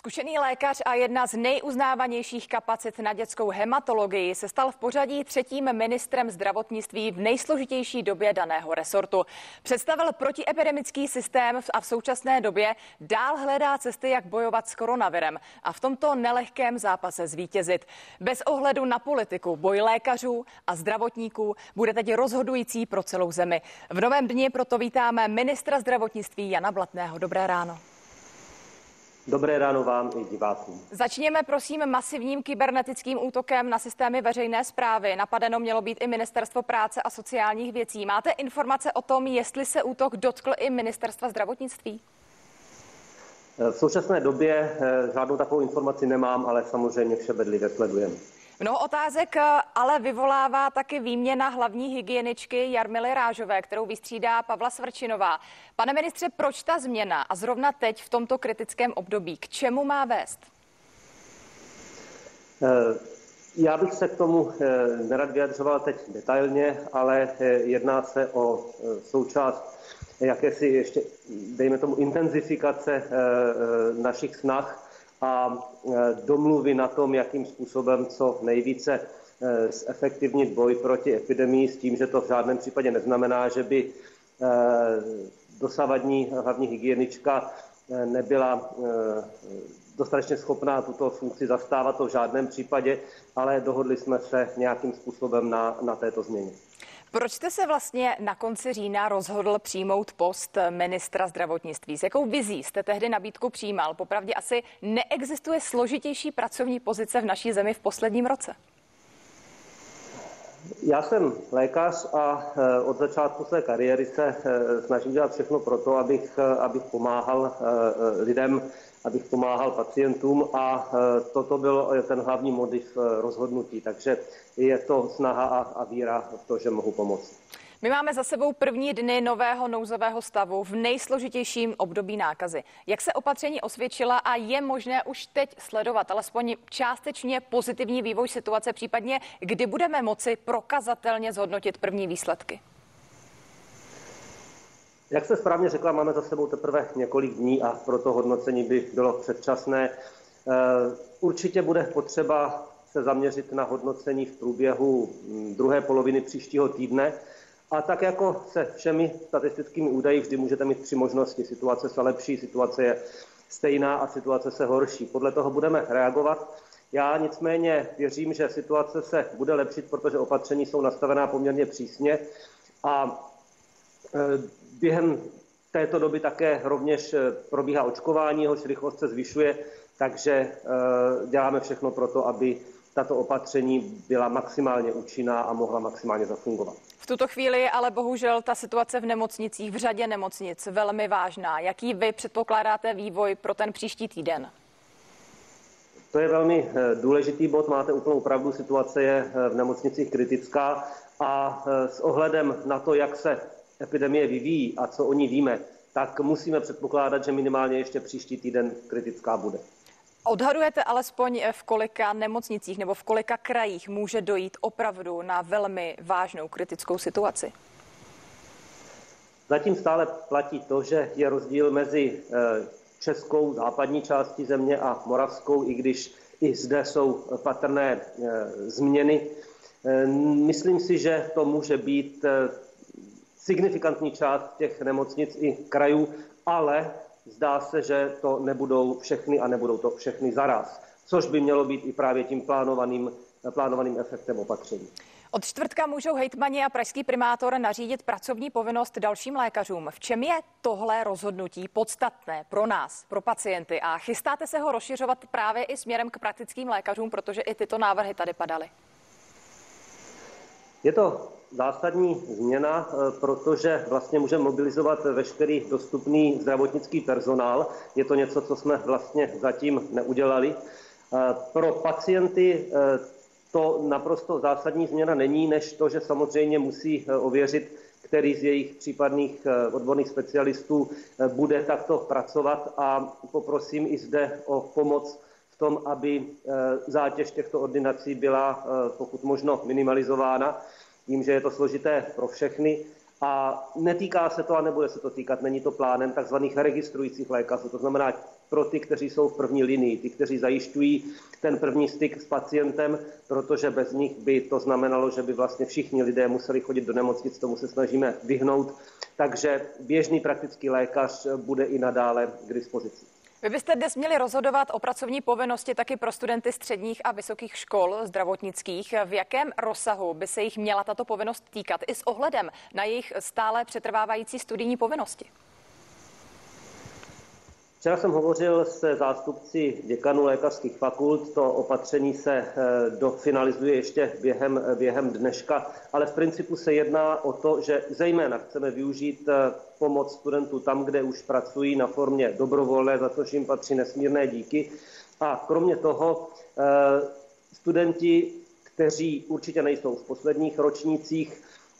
Zkušený lékař a jedna z nejuznávanějších kapacit na dětskou hematologii se stal v pořadí třetím ministrem zdravotnictví v nejsložitější době daného resortu. Představil protiepidemický systém a v současné době dál hledá cesty, jak bojovat s koronavirem a v tomto nelehkém zápase zvítězit. Bez ohledu na politiku boj lékařů a zdravotníků bude teď rozhodující pro celou zemi. V novém dni proto vítáme ministra zdravotnictví Jana Blatného. Dobré ráno. Dobré ráno vám i divákům. Začněme prosím masivním kybernetickým útokem na systémy veřejné správy. Napadeno mělo být i Ministerstvo práce a sociálních věcí. Máte informace o tom, jestli se útok dotkl i Ministerstva zdravotnictví? V současné době žádnou takovou informaci nemám, ale samozřejmě vše bedlivě sledujeme. Mnoho otázek ale vyvolává taky výměna hlavní hygieničky Jarmily Rážové, kterou vystřídá Pavla Svrčinová. Pane ministře, proč ta změna a zrovna teď v tomto kritickém období? K čemu má vést? Já bych se k tomu nerad vyjadřoval teď detailně, ale jedná se o součást jakési ještě, dejme tomu, intenzifikace našich snah a domluvy na tom, jakým způsobem co nejvíce zefektivnit boj proti epidemii, s tím, že to v žádném případě neznamená, že by dosavadní hlavní hygienička nebyla dostatečně schopná tuto funkci zastávat, to v žádném případě, ale dohodli jsme se nějakým způsobem na této změně. Proč jste se vlastně na konci října rozhodl přijmout post ministra zdravotnictví? S jakou vizí jste tehdy nabídku přijímal? Popravdě asi neexistuje složitější pracovní pozice v naší zemi v posledním roce. Já jsem lékař a od začátku své kariéry se snažím dělat všechno pro to, abych pomáhal lidem, abych pomáhal pacientům a toto byl ten hlavní motiv rozhodnutí. Takže je to snaha a víra v to, že mohu pomoct. My máme za sebou první dny nového nouzového stavu v nejsložitějším období nákazy. Jak se opatření osvědčila a je možné už teď sledovat alespoň částečně pozitivní vývoj situace, případně kdy budeme moci prokazatelně zhodnotit první výsledky? Jak jste správně řekla, máme za sebou teprve několik dní a proto hodnocení by bylo předčasné. Určitě bude potřeba se zaměřit na hodnocení v průběhu druhé poloviny příštího týdne. A tak jako se všemi statistickými údaji vždy můžete mít tři možnosti. Situace se lepší, situace je stejná a situace se horší. Podle toho budeme reagovat. Já nicméně věřím, že situace se bude lepšit, protože opatření jsou nastavená poměrně přísně a během této doby také rovněž probíhá očkování, jehož rychlost se zvyšuje, takže děláme všechno pro to, aby tato opatření byla maximálně účinná a mohla maximálně zafungovat. V tuto chvíli je ale bohužel ta situace v nemocnicích, v řadě nemocnic velmi vážná. Jaký vy předpokládáte vývoj pro ten příští týden? To je velmi důležitý bod, máte úplnou pravdu, situace je v nemocnicích kritická a s ohledem na to, jak se epidemie vyvíjí a co o ní víme, tak musíme předpokládat, že minimálně ještě příští týden kritická bude. Odhadujete alespoň v kolika nemocnicích nebo v kolika krajích může dojít opravdu na velmi vážnou kritickou situaci? Zatím stále platí to, že je rozdíl mezi českou západní částí země a moravskou, i když i zde jsou patrné změny. Myslím si, že to může být signifikantní část těch nemocnic i krajů, ale zdá se, že to nebudou všechny a nebudou to všechny zaraz, což by mělo být i právě tím plánovaným efektem opatření. Od čtvrtka můžou hejtmani a pražský primátor nařídit pracovní povinnost dalším lékařům. V čem je tohle rozhodnutí podstatné pro nás, pro pacienty a chystáte se ho rozšiřovat právě i směrem k praktickým lékařům, protože i tyto návrhy tady padaly? Je to zásadní změna, protože vlastně můžeme mobilizovat veškerý dostupný zdravotnický personál. Je to něco, co jsme vlastně zatím neudělali. Pro pacienty to naprosto zásadní změna není, než to, že samozřejmě musí ověřit, který z jejich případných odborných specialistů bude takto pracovat a poprosím i zde o pomoc v tom, aby zátěž těchto ordinací byla pokud možno minimalizována. Vím, že je to složité pro všechny, A netýká se to a nebude se to týkat, není to plánem takzvaných registrujících lékařů, to znamená pro ty, kteří jsou v první linii, ty, kteří zajišťují ten první styk s pacientem, protože bez nich by to znamenalo, že by vlastně všichni lidé museli chodit do nemocnic, tomu se snažíme vyhnout, takže běžný praktický lékař bude i nadále k dispozici. Vy byste dnes měli rozhodovat o pracovní povinnosti taky pro studenty středních a vysokých škol zdravotnických. V jakém rozsahu by se jich měla tato povinnost týkat i s ohledem na jejich stále přetrvávající studijní povinnosti? Včera jsem hovořil se zástupci děkanů lékařských fakult, to opatření se dofinalizuje ještě během dneška, ale v principu se jedná o to, že zejména chceme využít pomoc studentů tam, kde už pracují na formě dobrovolné, za což jim patří nesmírné díky. A kromě toho studenti, kteří určitě nejsou v posledních ročnících,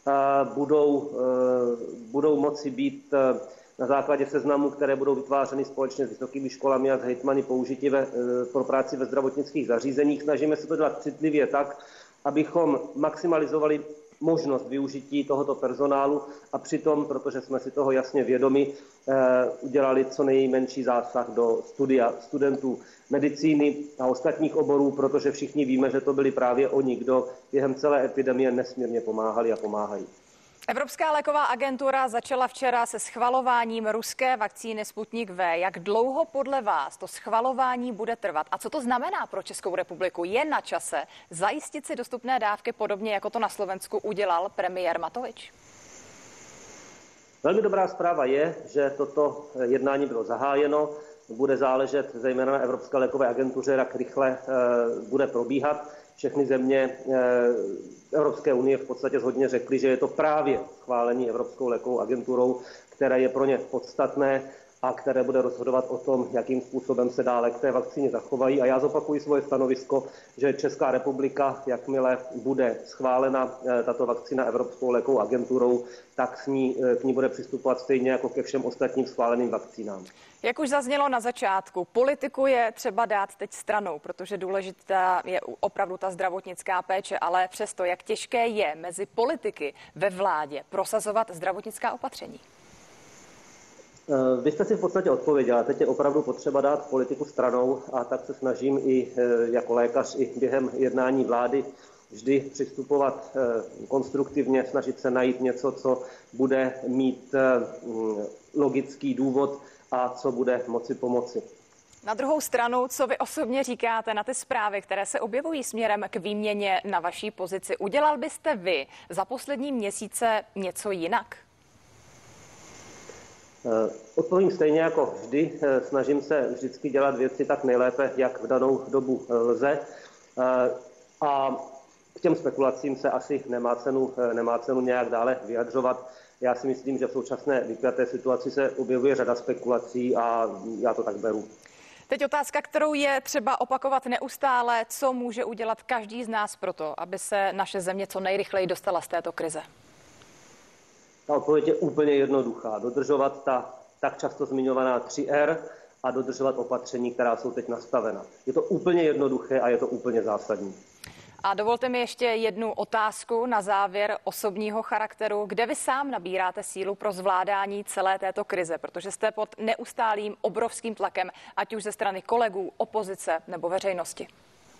budou moci být na základě seznamů, které budou vytvářeny společně s vysokými školami a s hejtmany použití pro práci ve zdravotnických zařízeních. Snažíme se to dělat citlivě tak, abychom maximalizovali možnost využití tohoto personálu a přitom, protože jsme si toho jasně vědomi, udělali co nejmenší zásah do studia studentů medicíny a ostatních oborů, protože všichni víme, že to byli právě oni, kdo během celé epidemie nesmírně pomáhali a pomáhají. Evropská léková agentura začala včera se schvalováním ruské vakcíny Sputnik V. Jak dlouho podle vás to schvalování bude trvat? A co to znamená pro Českou republiku? Je na čase zajistit si dostupné dávky podobně, jako to na Slovensku udělal premiér Matovič? Velmi dobrá zpráva je, že toto jednání bylo zahájeno. Bude záležet zejména na Evropské lékové agentuře, jak rychle bude probíhat. Všechny země Evropské unie v podstatě shodně řekly, že je to právě schválení Evropskou lékovou agenturou, které je pro ně podstatné a které bude rozhodovat o tom, jakým způsobem se dále k té vakcíně zachovají. A já zopakuji svoje stanovisko, že Česká republika, jakmile bude schválena tato vakcína Evropskou lékovou agenturou, tak k ní bude přistupovat stejně jako ke všem ostatním schváleným vakcínám. Jak už zaznělo na začátku, politiku je třeba dát teď stranou, protože důležitá je opravdu ta zdravotnická péče, ale přesto, jak těžké je mezi politiky ve vládě prosazovat zdravotnická opatření? Vy jste si v podstatě odpověděla, teď je opravdu potřeba dát politiku stranou a tak se snažím i jako lékař i během jednání vlády vždy přistupovat konstruktivně, snažit se najít něco, co bude mít logický důvod a co bude moci pomoci. Na druhou stranu, co vy osobně říkáte na ty zprávy, které se objevují směrem k výměně na vaší pozici? Udělal byste vy za poslední měsíce něco jinak? Odpovím stejně jako vždy. Snažím se vždycky dělat věci tak nejlépe, jak v danou dobu lze. A k těm spekulacím se asi nemá cenu nějak dále vyjadřovat. Já si myslím, že v současné vypjaté situaci se objevuje řada spekulací a já to tak beru. Teď otázka, kterou je třeba opakovat neustále, co může udělat každý z nás pro to, aby se naše země co nejrychleji dostala z této krize. Ta odpověď je úplně jednoduchá. Dodržovat ta tak často zmiňovaná 3R a dodržovat opatření, která jsou teď nastavena. Je to úplně jednoduché a je to úplně zásadní. A dovolte mi ještě jednu otázku na závěr osobního charakteru. Kde vy sám nabíráte sílu pro zvládání celé této krize? Protože jste pod neustálým obrovským tlakem, ať už ze strany kolegů, opozice nebo veřejnosti.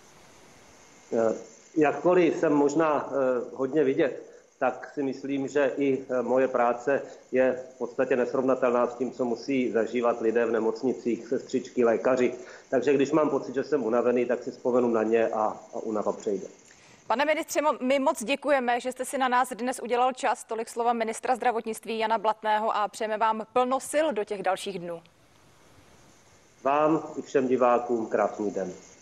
Jakkoliv jsem možná hodně vidět, tak si myslím, že i moje práce je v podstatě nesrovnatelná s tím, co musí zažívat lidé v nemocnicích, sestřičky, lékaři. Takže když mám pocit, že jsem unavený, tak si vzpomenu na ně a únava přejde. Pane ministře, my moc děkujeme, že jste si na nás dnes udělal čas. Tolik slova ministra zdravotnictví Jana Blatného a přejeme vám plno sil do těch dalších dnů. Vám i všem divákům krásný den.